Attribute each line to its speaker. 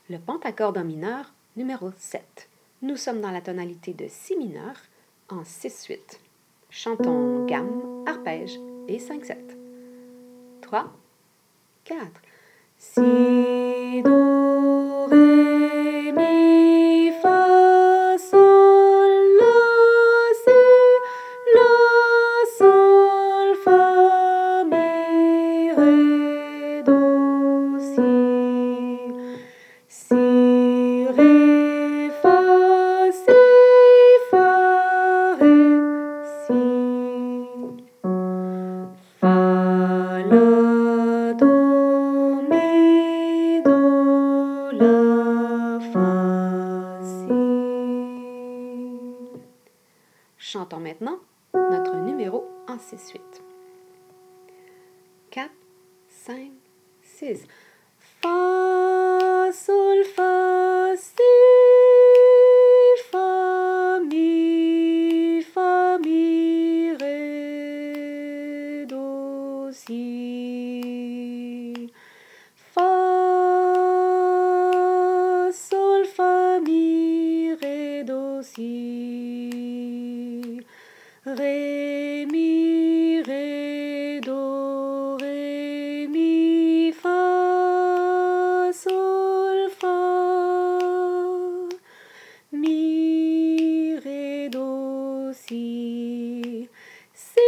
Speaker 1: Le pentacorde en mineur, numéro 7. Nous sommes dans la tonalité de si mineur en 6-8. Chantons gamme, arpège et 5-7. 3, 4. Si, do, ré, mi, fa, sol, la, sol, fa, mi, ré, do, si. Si, ré, fa, ré, si. Fa, la, do, mi, do, la, fa, si. Chantons maintenant notre numéro en 6-8. 4, 5, 6. Fa, sol, fa, si, ré, do, si. Fa, sol, fa, mi, ré, do, si. Ré, mi, ré, do, ré, mi, fa, sol, fa, mi, ré, do, si. Si,